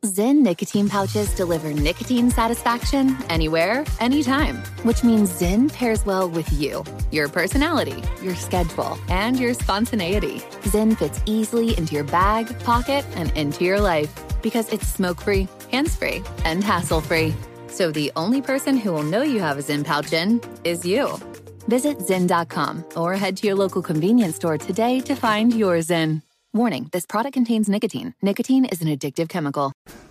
Zyn nicotine pouches deliver nicotine satisfaction anywhere, anytime, which means Zyn pairs well with you, your personality, your schedule, and your spontaneity. Zyn fits easily into your bag, pocket, and into your life because it's smoke-free, hands-free, and hassle-free. So the only person who will know you have a Zyn pouch in is you. Visit Zyn.com or head to your local convenience store today to find your Zyn. Warning, this product contains nicotine. Nicotine is an addictive chemical.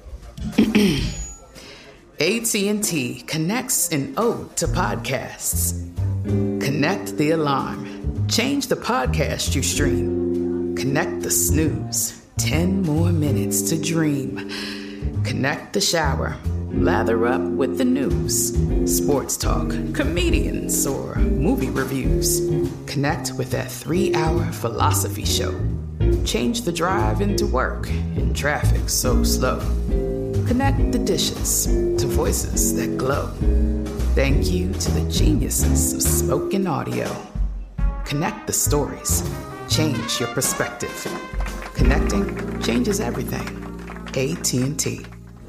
AT&T connects an ode to podcasts. Connect the alarm. Change the podcast you stream. Connect the snooze. 10 more minutes to dream. Connect the shower. Lather up with the news. Sports talk, comedians, or movie reviews. Connect with that 3-hour philosophy show. Change the drive into work in traffic so slow. Connect the dishes to voices that glow. Thank you to the geniuses of spoken audio. Connect the stories. Change your perspective. Connecting changes everything. AT&T.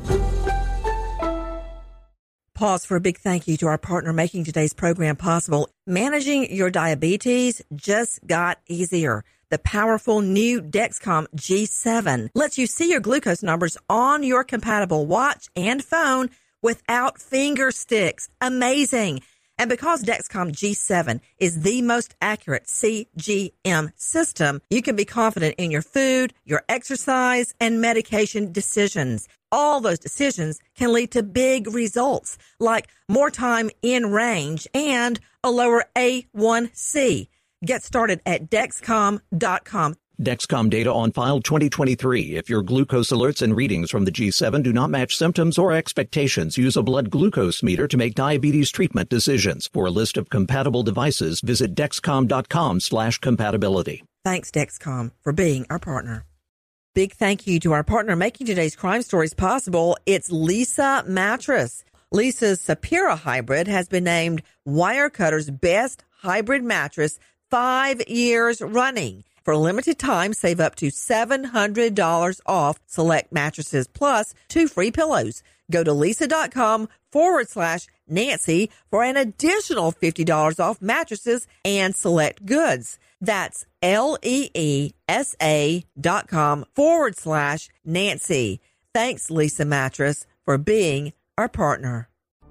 Pause for a big thank you to our partner making today's program possible. Managing your diabetes just got easier. The powerful new Dexcom G7 lets you see your glucose numbers on your compatible watch and phone without finger sticks. Amazing. And because Dexcom G7 is the most accurate CGM system, you can be confident in your food, your exercise, and medication decisions. All those decisions can lead to big results, like more time in range and a lower A1C. Get started at Dexcom.com. Dexcom data on file 2023. If your glucose alerts and readings from the G7 do not match symptoms or expectations, use a blood glucose meter to make diabetes treatment decisions. For a list of compatible devices, visit Dexcom.com/compatibility. Thanks, Dexcom, for being our partner. Big thank you to our partner making today's crime stories possible. It's Leesa Mattress. Leesa's Sapira Hybrid has been named Wirecutter's best hybrid mattress 5 years running. For a limited time, save up to $700 off select mattresses plus 2 free pillows. Go to Leesa.com/Nancy for an additional $50 off mattresses and select goods. That's LEESA.com/Nancy. Thanks, Leesa Mattress, for being our partner.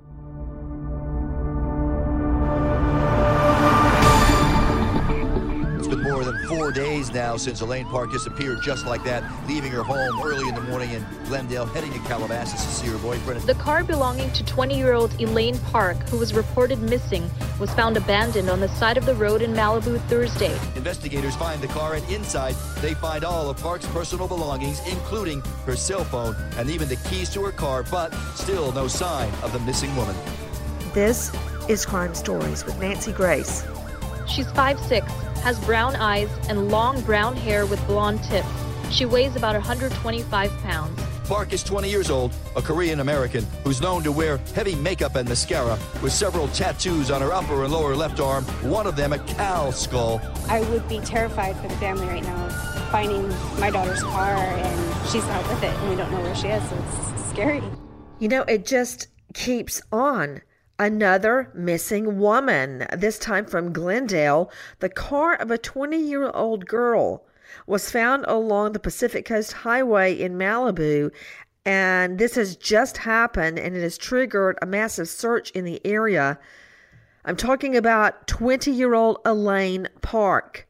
More than 4 days now since Elaine Park disappeared just like that, leaving her home early in the morning in Glendale, heading to Calabasas to see her boyfriend. The car belonging to 20-year-old Elaine Park, who was reported missing, was found abandoned on the side of the road in Malibu Thursday. Investigators find the car, and inside they find all of Park's personal belongings, including her cell phone and even the keys to her car, but still no sign of the missing woman. This is Crime Stories with Nancy Grace. She's 5'6", has brown eyes and long brown hair with blonde tips. She weighs about 125 pounds. Park is 20 years old, a Korean-American who's known to wear heavy makeup and mascara, with several tattoos on her upper and lower left arm, one of them a cow skull. I would be terrified for the family right now, finding my daughter's car and she's not with it and we don't know where she is, so it's scary. You know, it just keeps on. Another missing woman, this time from Glendale. The car of a 20-year-old girl was found along the Pacific Coast Highway in Malibu, and this has just happened, and it has triggered a massive search in the area. I'm talking about 20-year-old Elaine Park.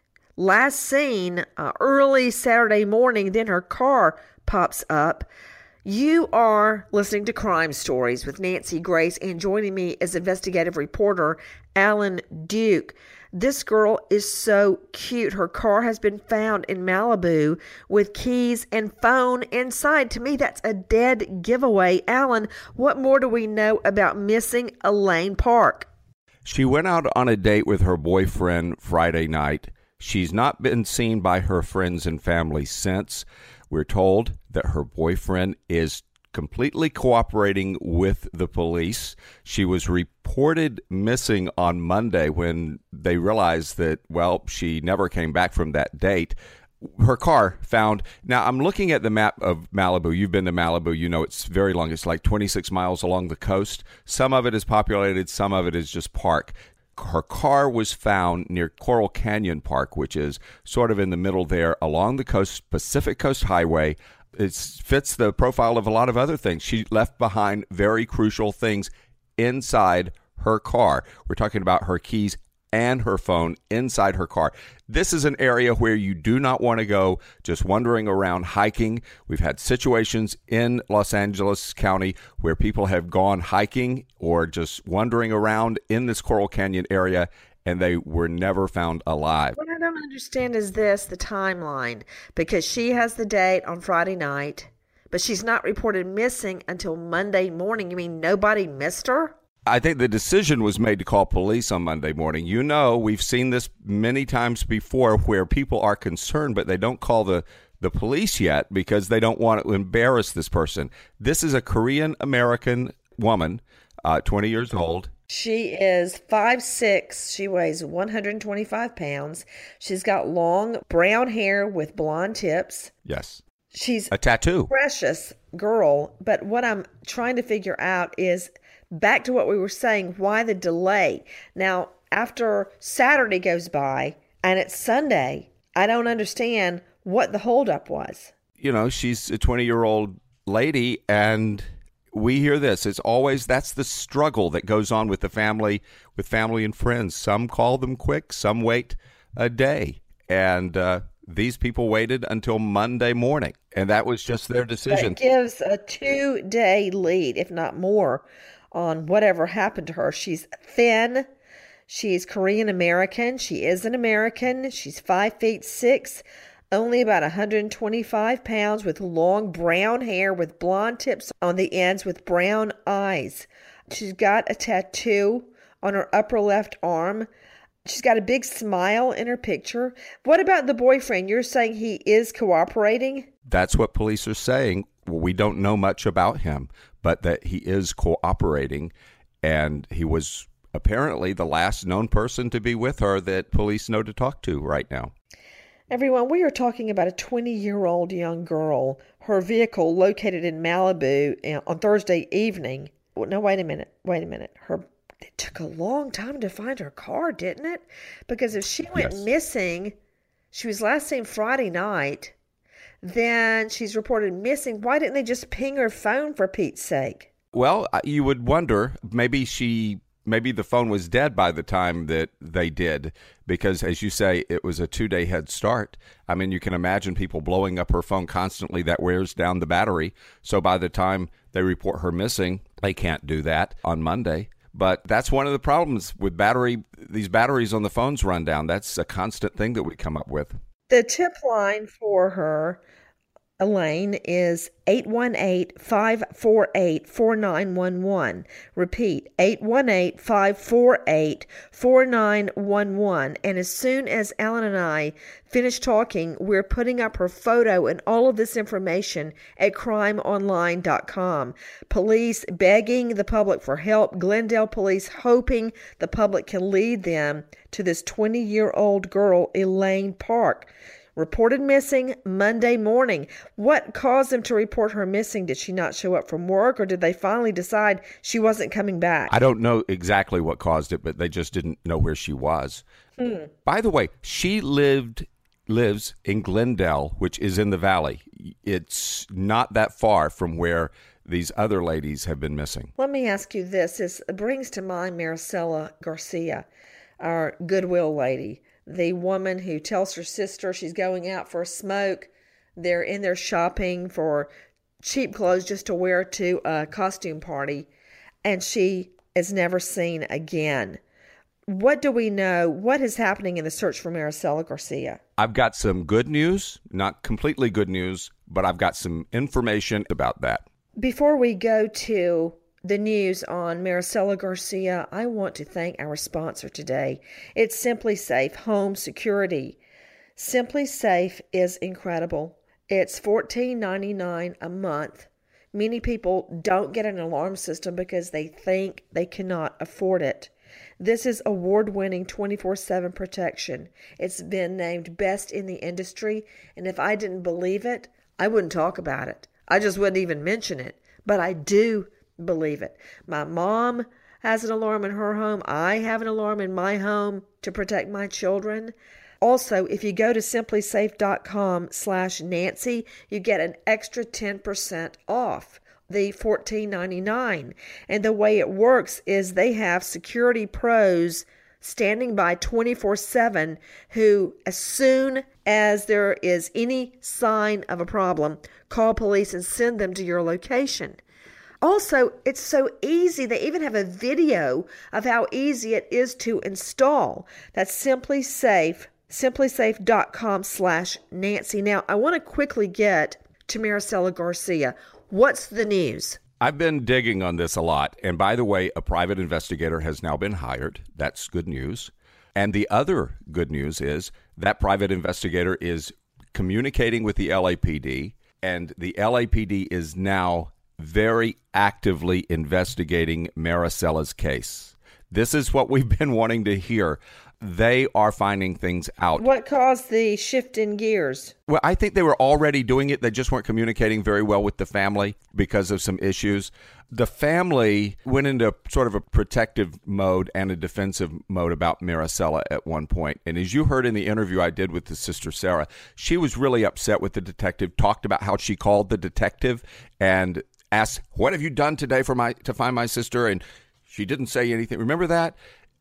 Last seen early Saturday morning, then her car pops up. You are listening to Crime Stories with Nancy Grace, and joining me is investigative reporter Alan Duke. This girl is so cute. Her car has been found in Malibu with keys and phone inside. To me, that's a dead giveaway. Alan, what more do we know about missing Elaine Park? She went out on a date with her boyfriend Friday night. She's not been seen by her friends and family since. We're told that her boyfriend is completely cooperating with the police. She was reported missing on Monday when they realized that, well, she never came back from that date. her car found. Now, I'm looking at the map of Malibu. You've been to Malibu. You know it's very long. It's like 26 miles along the coast. Some of it is populated. Some of it is just park. Her car was found near Coral Canyon Park, which is sort of in the middle there along the coast, Pacific Coast Highway. It fits the profile of a lot of other things. She left behind very crucial things inside her car. We're talking about her keys and her phone inside her car. This is an area where you do not want to go just wandering around hiking. We've had situations in Los Angeles County where people have gone hiking or just wandering around in this Coral Canyon area, and they were never found alive. What I don't understand is the timeline, because she has the date on Friday night, but she's not reported missing until Monday morning. You mean nobody missed her? I think the decision was made to call police on Monday morning. You know, we've seen this many times before where people are concerned, but they don't call the police yet because they don't want to embarrass this person. This is a Korean-American woman, 20 years old. She is 5'6". She weighs 125 pounds. She's got long brown hair with blonde tips. Yes. She's a tattoo. Precious girl. But what I'm trying to figure out is, back to what we were saying, why the delay? Now, after Saturday goes by and it's Sunday, I don't understand what the holdup was. You know, she's a 20-year-old lady, and we hear this. It's always, that's the struggle that goes on with the family, with family and friends. Some call them quick, some wait a day. And these people waited until Monday morning, and that was just their decision. That gives a 2-day lead, if not more, on whatever happened to her. She's thin. She's Korean American. She is an American. She's 5'6", only about 125 pounds, with long brown hair with blonde tips on the ends, with brown eyes. She's got a tattoo on her upper left arm. She's got a big smile in her picture. What about the boyfriend? You're saying he is cooperating? That's what police are saying. Well, we don't know much about him, but that he is cooperating, and he was apparently the last known person to be with her that police know to talk to right now. Everyone, we are talking about a 20-year-old young girl. Her vehicle located in Malibu on Thursday evening. No, wait a minute. It took a long time to find her car, didn't it? Because if she went missing, she was last seen Friday night, then she's reported missing. Why didn't they just ping her phone, for Pete's sake? Well, you would wonder, maybe the phone was dead by the time that they did, because, as you say, it was a 2-day head start. I mean, you can imagine people blowing up her phone constantly. That wears down the battery. So by the time they report her missing, they can't do that on Monday. But that's one of the problems with these batteries on the phones run down. That's a constant thing that we come up with. The tip line for her, Elaine, is 818-548-4911. Repeat, 818-548-4911. And as soon as Alan and I finish talking, we're putting up her photo and all of this information at crimeonline.com. Police begging the public for help. Glendale police hoping the public can lead them to this 20-year-old girl, Elaine Park. Reported missing Monday morning. What caused them to report her missing? Did she not show up from work, or did they finally decide she wasn't coming back? I don't know exactly what caused it, but they just didn't know where she was. By the way, she lives in Glendale, which is in the valley. It's not that far from where these other ladies have been missing. Let me ask you this. It brings to mind Maricela Garcia, our Goodwill lady. The woman who tells her sister she's going out for a smoke. They're in there shopping for cheap clothes just to wear to a costume party, and she is never seen again. What do we know? What is happening in the search for Maricela Garcia? I've got some good news, not completely good news, but I've got some information about that. Before we go to the news on Maricela Garcia, I want to thank our sponsor today. It's Simply Safe Home Security. Simply Safe is incredible. It's $14.99 a month. Many people don't get an alarm system because they think they cannot afford it. This is award-winning 24/7 protection. It's been named best in the industry, and if I didn't believe it, I wouldn't talk about it. I just wouldn't even mention it. But I do believe it. My mom has an alarm in her home. I have an alarm in my home to protect my children. Also, if you go to simplysafe.com/Nancy, you get an extra 10% off the $14.99. And the way it works is they have security pros standing by 24/7 who, as soon as there is any sign of a problem, call police and send them to your location. Also, it's so easy. They even have a video of how easy it is to install. That's simplysafe.com/Nancy. Now, I want to quickly get to Maricela Garcia. What's the news? I've been digging on this a lot. And by the way, a private investigator has now been hired. That's good news. And the other good news is that private investigator is communicating with the LAPD, and the LAPD is now very actively investigating Maricela's case. This is what we've been wanting to hear. They are finding things out. What caused the shift in gears? Well, I think they were already doing it. They just weren't communicating very well with the family because of some issues. The family went into sort of a protective mode and a defensive mode about Maricela at one point. And as you heard in the interview I did with the sister Sarah, she was really upset with the detective, talked about how she called the detective and asked, "What have you done today to find my sister?" And she didn't say anything. Remember that?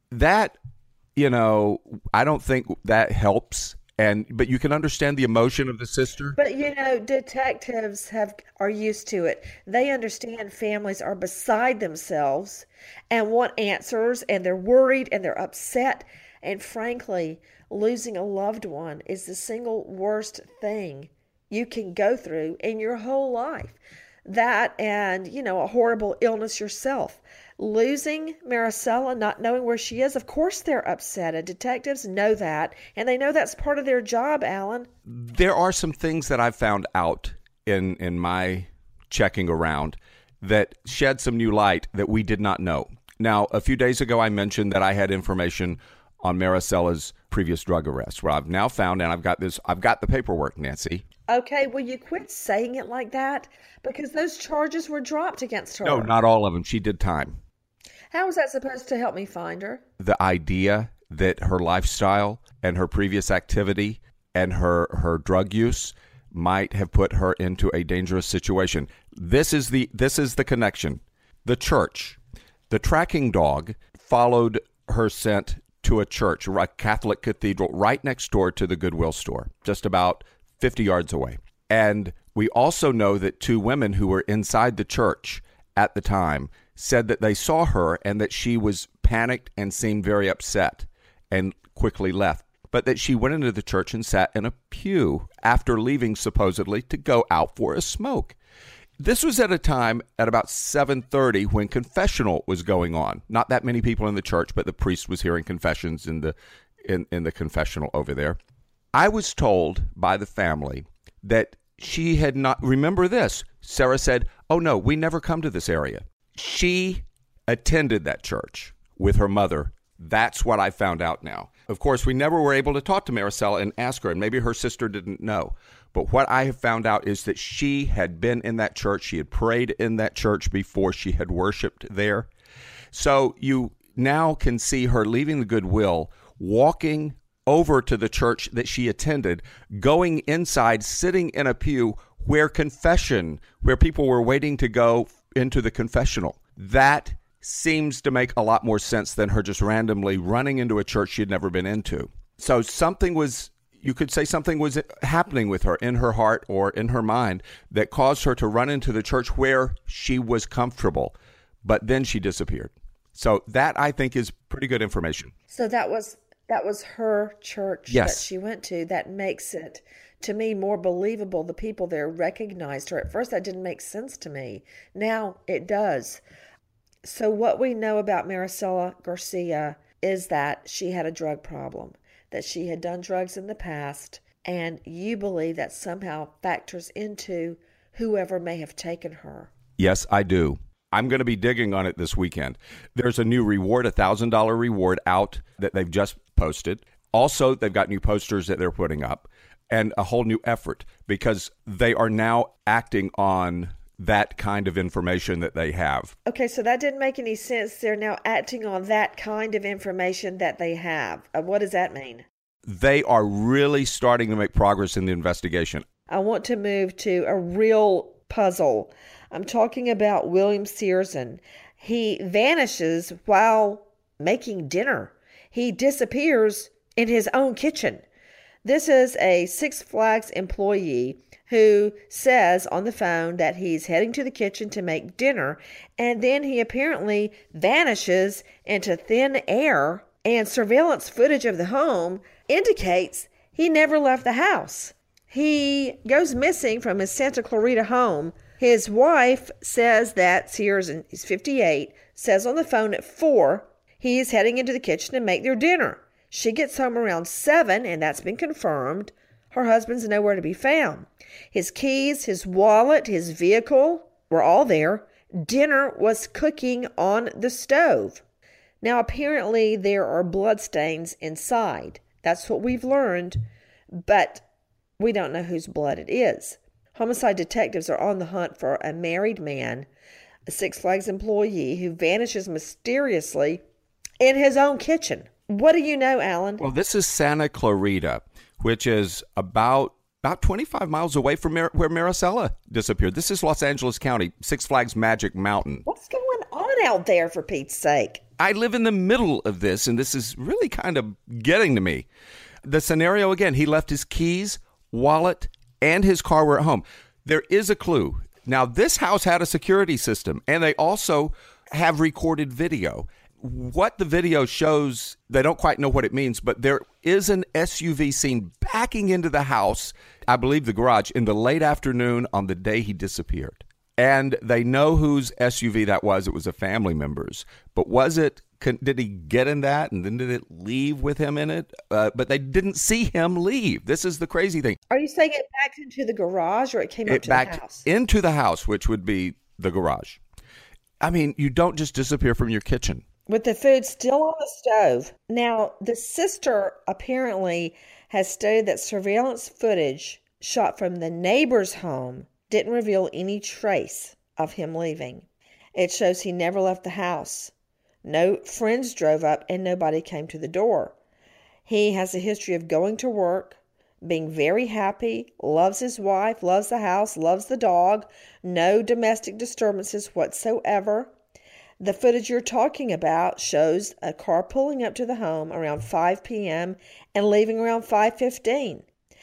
I don't think that helps. But you can understand the emotion of the sister. But, detectives are used to it. They understand families are beside themselves and want answers, and they're worried and they're upset. And frankly, losing a loved one is the single worst thing you can go through in your whole life. That and, a horrible illness yourself. Losing Maricela, not knowing where she is, of course they're upset. And detectives know that, and they know that's part of their job, Alan. There are some things that I've found out in my checking around that shed some new light that we did not know. Now, a few days ago, I mentioned that I had information on Maricela's previous drug arrest. Well, I've now found, and I've got the paperwork, Nancy. Okay, will you quit saying it like that? Because those charges were dropped against her. No, not all of them. She did time. How is that supposed to help me find her? The idea that her lifestyle and her previous activity and her drug use might have put her into a dangerous situation. This is the connection. The church, the tracking dog followed her scent to a church, a Catholic cathedral right next door to the Goodwill store, just about 50 yards away. And we also know that two women who were inside the church at the time said that they saw her and that she was panicked and seemed very upset and quickly left, but that she went into the church and sat in a pew after leaving supposedly to go out for a smoke. This was at a time at about 7:30 when confessional was going on. Not that many people in the church, but the priest was hearing confessions in the confessional over there. I was told by the family that she had not, remember this, Sarah said, "Oh no, we never come to this area." She attended that church with her mother. That's what I found out now. Of course, we never were able to talk to Maricela and ask her, and maybe her sister didn't know. But what I have found out is that she had been in that church. She had prayed in that church before she had worshiped there. So you now can see her leaving the Goodwill, walking over to the church that she attended, going inside, sitting in a pew where people were waiting to go into the confessional. That seems to make a lot more sense than her just randomly running into a church she had never been into. So you could say something was happening with her in her heart or in her mind that caused her to run into the church where she was comfortable, but then she disappeared. So that, I think, is pretty good information. So that was her church that she went to. That makes it, to me, more believable. The people there recognized her. At first, that didn't make sense to me. Now it does. So what we know about Maricela Garcia is that she had a drug problem, that she had done drugs in the past, and you believe that somehow factors into whoever may have taken her. Yes, I do. I'm going to be digging on it this weekend. There's a new reward, a $1,000 reward out that they've just posted. Also, they've got new posters that they're putting up and a whole new effort because they are now acting on that kind of information that they have. Okay, so that didn't make any sense. They're now acting on that kind of information that they have. What does that mean? They are really starting to make progress in the investigation. I want to move to a real puzzle. I'm talking about William Searson. He vanishes while making dinner. He disappears in his own kitchen. This is a Six Flags employee who says on the phone that he's heading to the kitchen to make dinner, and then he apparently vanishes into thin air, and surveillance footage of the home indicates he never left the house. He goes missing from his Santa Clarita home. His wife says that Searson, he's 58, says on the phone at 4 he's heading into the kitchen to make their dinner. She gets home around 7, and that's been confirmed. Her husband's nowhere to be found. His keys, his wallet, his vehicle were all there. Dinner was cooking on the stove. Now, apparently, there are bloodstains inside. That's what we've learned, but we don't know whose blood it is. Homicide detectives are on the hunt for a married man, a Six Flags employee, who vanishes mysteriously in his own kitchen. What do you know, Alan? Well, this is Santa Clarita, which is about 25 miles away from where Maricela disappeared. This is Los Angeles County, Six Flags Magic Mountain. What's going on out there, for Pete's sake? I live in the middle of this, and this is really kind of getting to me. The scenario, again, he left his keys, wallet, and his car were at home. There is a clue. Now, this house had a security system, and they also have recorded video. What the video shows, they don't quite know what it means, but there is an SUV seen backing into the house, I believe the garage, in the late afternoon on the day he disappeared. And they know whose SUV that was. It was a family member's. But did he get in that, and then did it leave with him in it? But they didn't see him leave. This is the crazy thing. Are you saying it backed into the garage, or it came up to the house? It backed into the house, which would be the garage. I mean, you don't just disappear from your kitchen. With the food still on the stove. Now, the sister apparently has stated that surveillance footage shot from the neighbor's home didn't reveal any trace of him leaving. It shows he never left the house. No friends drove up, and nobody came to the door. He has a history of going to work, being very happy, loves his wife, loves the house, loves the dog, no domestic disturbances whatsoever. The footage you're talking about shows a car pulling up to the home around 5 p.m. and leaving around 5:15.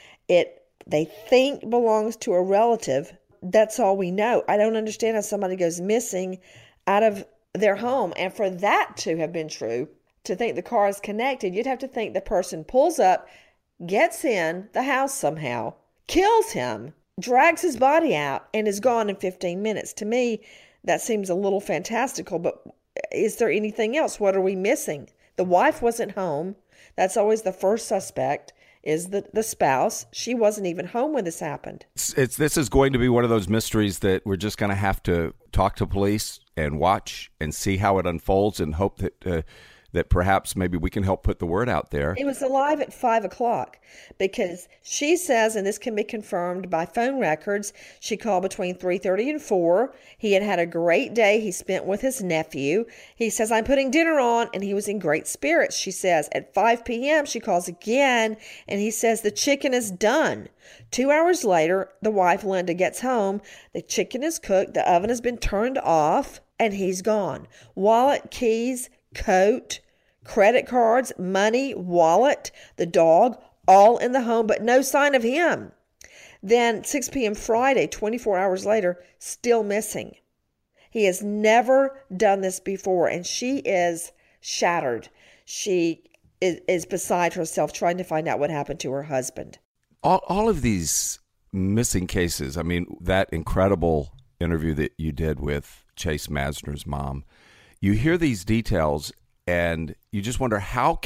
They think belongs to a relative. That's all we know. I don't understand how somebody goes missing out of their home. And for that to have been true, to think the car is connected, you'd have to think the person pulls up, gets in the house somehow, kills him, drags his body out, and is gone in 15 minutes. To me, that seems a little fantastical, but is there anything else? What are we missing? The wife wasn't home. That's always the first suspect, is the spouse. She wasn't even home when this happened. This is going to be one of those mysteries that we're just going to have to talk to police and watch and see how it unfolds, and hope that perhaps maybe we can help put the word out there. He was alive at 5 o'clock because she says, and this can be confirmed by phone records, she called between 3:30 and 4. He had had a great day he spent with his nephew. He says, I'm putting dinner on, and he was in great spirits. She says at 5 p.m. she calls again, and he says the chicken is done. 2 hours later, the wife Linda gets home. The chicken is cooked. The oven has been turned off, and he's gone. Wallet, keys, coat, credit cards, money, wallet, the dog, all in the home, but no sign of him. Then 6 p.m. Friday, 24 hours later, still missing. He has never done this before, and she is shattered. She is beside herself trying to find out what happened to her husband. All of these missing cases, I mean, that incredible interview that you did with Chase Masner's mom, you hear these details, and you just wonder, how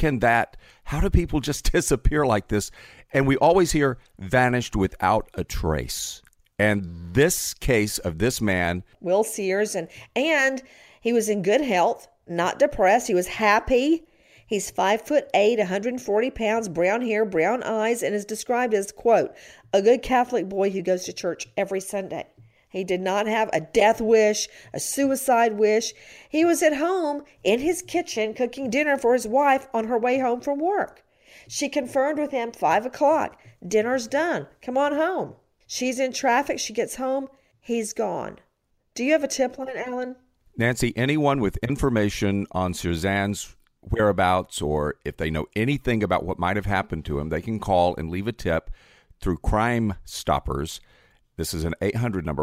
do people just disappear like this? And we always hear vanished without a trace. And this case of this man, Will Sears, and he was in good health, not depressed. He was happy. He's 5'8", 140 pounds, brown hair, brown eyes, and is described as, quote, a good Catholic boy who goes to church every Sunday. He did not have a death wish, a suicide wish. He was at home in his kitchen cooking dinner for his wife on her way home from work. She confirmed with him 5 o'clock. Dinner's done. Come on home. She's in traffic. She gets home. He's gone. Do you have a tip line, Alan? Nancy, anyone with information on Suzanne's whereabouts, or if they know anything about what might have happened to him, they can call and leave a tip through Crime Stoppers. This is an 800 number,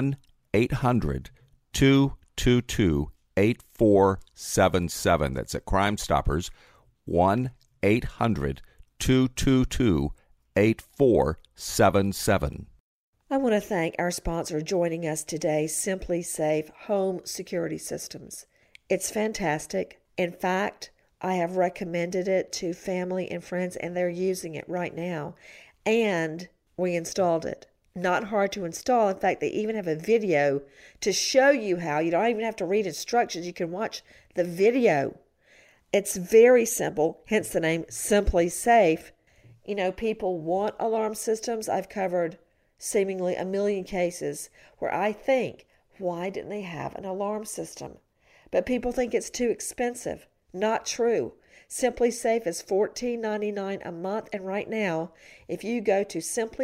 1-800-222-8477. That's at Crime Stoppers, 1-800-222-8477. I want to thank our sponsor joining us today, Simply Safe Home Security Systems. It's fantastic. In fact, I have recommended it to family and friends, and they're using it right now. And we installed it. Not hard to install. In fact, they even have a video to show you how. You don't even have to read instructions. You can watch the video. It's very simple, hence the name Simply Safe. You know, people want alarm systems. I've covered seemingly 1 million cases where I think, why didn't they have an alarm system? But people think it's too expensive. Not true. Simply Safe is $14.99 a month, and right now, if you go to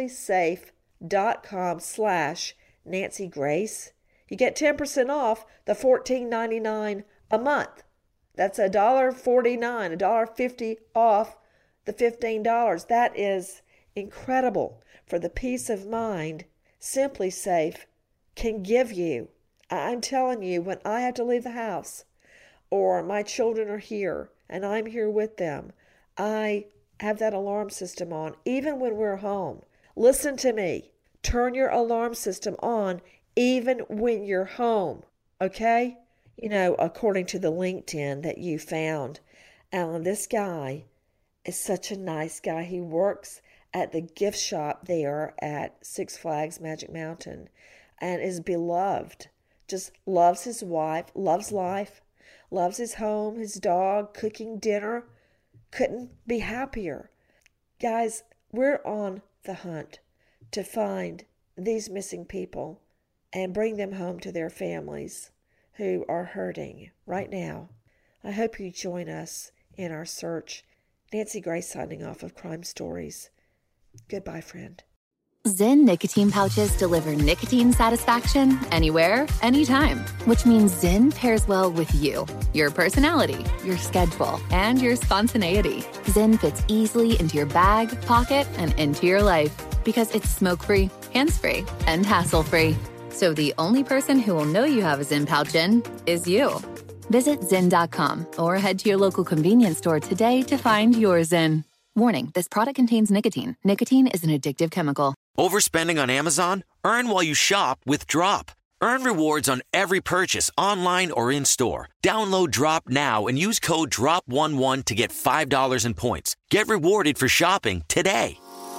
simplysafe.com/Nancy Grace, you get 10% off the $14.99 a month. That's $1.49, $1.50 off the $15. That is incredible for the peace of mind Simply Safe can give you. I'm telling you, when I have to leave the house or my children are here and I'm here with them, I have that alarm system on, even when we're home. Listen to me. Turn your alarm system on even when you're home, okay? You know, according to the LinkedIn that you found, Alan, this guy is such a nice guy. He works at the gift shop there at Six Flags Magic Mountain and is beloved. Just loves his wife, loves life, loves his home, his dog, cooking dinner. Couldn't be happier. Guys, we're on the hunt to find these missing people and bring them home to their families who are hurting right now. I hope you join us in our search. Nancy Grace signing off of Crime Stories. Goodbye, friend. Zyn nicotine pouches deliver nicotine satisfaction anywhere, anytime, which means Zyn pairs well with you, your personality, your schedule, and your spontaneity. Zyn fits easily into your bag, pocket, and into your life because it's smoke-free, hands-free, and hassle-free. So the only person who will know you have a Zyn pouch in is you. Visit Zyn.com or head to your local convenience store today to find your Zyn. Warning, this product contains nicotine. Nicotine is an addictive chemical. Overspending on Amazon? Earn while you shop with Drop. Earn rewards on every purchase online or in-store. Download Drop now and use code DROP11 to get $5 in points. Get rewarded for shopping today.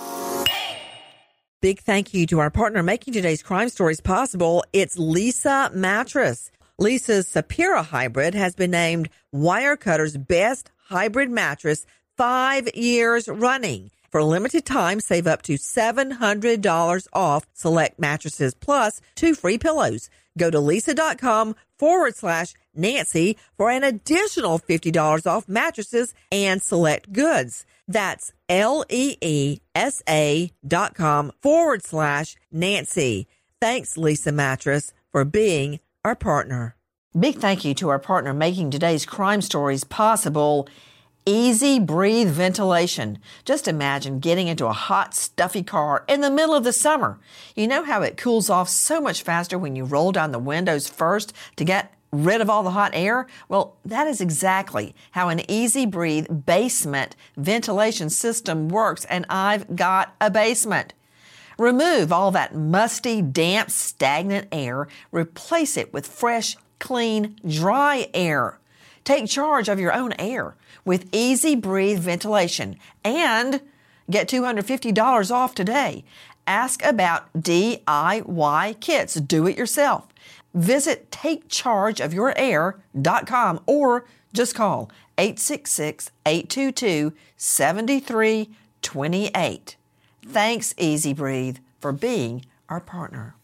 Big thank you to our partner making today's crime stories possible. It's Leesa Mattress. Leesa's Sapira Hybrid has been named Wirecutter's best hybrid mattress 5 years running. For a limited time, save up to $700 off select mattresses plus 2 free pillows. Go to Leesa.com/Nancy for an additional $50 off mattresses and select goods. That's LEESA.com/Nancy. Thanks, Leesa Mattress, for being our partner. Big thank you to our partner making today's crime stories possible, Easy Breathe Ventilation. Just imagine getting into a hot, stuffy car in the middle of the summer. You know how it cools off so much faster when you roll down the windows first to get rid of all the hot air? Well, that is exactly how an Easy Breathe basement ventilation system works, and I've got a basement. Remove all that musty, damp, stagnant air. Replace it with fresh, clean, dry air. Take charge of your own air with Easy Breathe Ventilation and get $250 off today Ask about DIY kits. Do it yourself. Visit TakeChargeOfYourAir.com or just call 866-822-7328. Thanks, Easy Breathe, for being our partner.